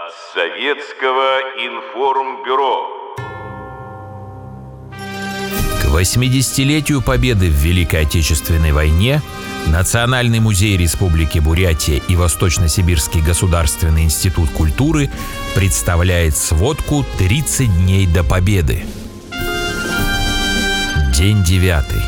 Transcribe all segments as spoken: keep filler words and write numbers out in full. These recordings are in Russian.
от Советского информбюро. К восьмидесятилетию Победы в Великой Отечественной войне Национальный музей Республики Бурятия и Восточно-Сибирский государственный институт культуры представляет сводку «тридцать дней до Победы». День девятый.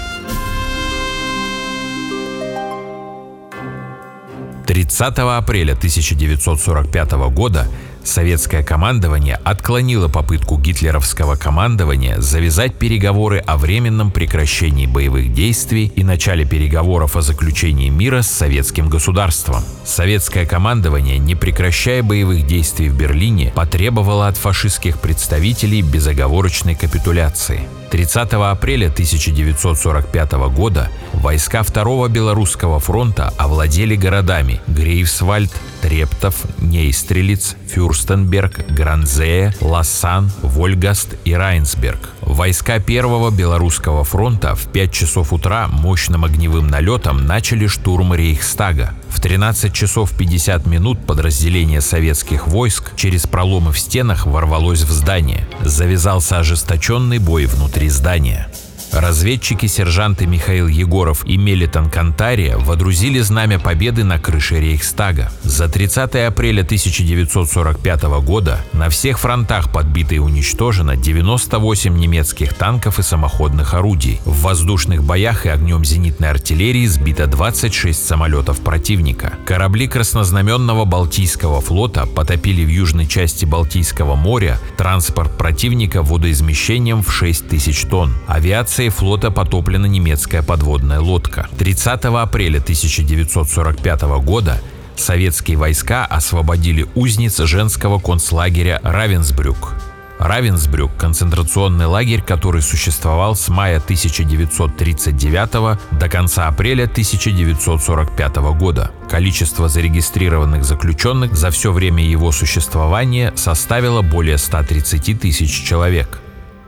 тридцатого апреля тысяча девятьсот сорок пятого года советское командование отклонило попытку гитлеровского командования завязать переговоры о временном прекращении боевых действий и начале переговоров о заключении мира с советским государством. Советское командование, не прекращая боевых действий в Берлине, потребовало от фашистских представителей безоговорочной капитуляции. тридцатого апреля тысяча девятьсот сорок пятого года войска Второго Белорусского фронта овладели городами Грейфсвальд, Трептов, Нейстрелиц, Фюрстенберг, Гранзее, Лоссан, Вольгаст и Райнсберг. Войска Первого Белорусского фронта в пять часов утра мощным огневым налетом начали штурм Рейхстага. В тринадцать часов пятьдесят минут подразделение советских войск через проломы в стенах ворвалось в здание. Завязался ожесточенный бой внутри здания. Разведчики-сержанты Михаил Егоров и Мелитон Кантария водрузили знамя победы на крыше Рейхстага. За тридцатое апреля тысяча девятьсот сорок пятого года на всех фронтах подбито и уничтожено девяносто восемь немецких танков и самоходных орудий. В воздушных боях и огнем зенитной артиллерии сбито двадцать шесть самолетов противника. Корабли краснознаменного Балтийского флота потопили в южной части Балтийского моря транспорт противника водоизмещением в шесть тысяч тонн. Авиация флота потоплена немецкая подводная лодка. тридцатого апреля тысяча девятьсот сорок пятого года советские войска освободили узниц женского концлагеря Равенсбрюк. Равенсбрюк – концентрационный лагерь, который существовал с мая тысяча девятьсот тридцать девятого до конца апреля тысяча девятьсот сорок пятого года. Количество зарегистрированных заключенных за все время его существования составило более ста тридцати тысяч человек.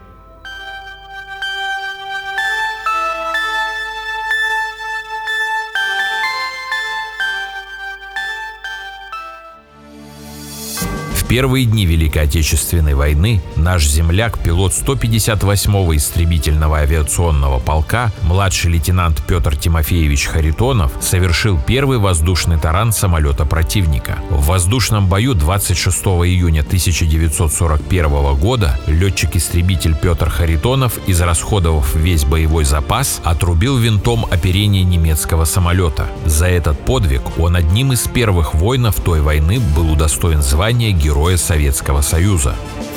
В первые дни Великой Отечественной войны наш земляк, пилот сто пятьдесят восьмого истребительного авиационного полка, младший лейтенант Петр Тимофеевич Харитонов, совершил первый воздушный таран самолета противника. В воздушном бою двадцать шестого июня тысяча девятьсот сорок первого года летчик-истребитель Петр Харитонов, израсходовав весь боевой запас, отрубил винтом оперение немецкого самолета. За этот подвиг он одним из первых воинов той войны был удостоен звания Героя Советского Союза.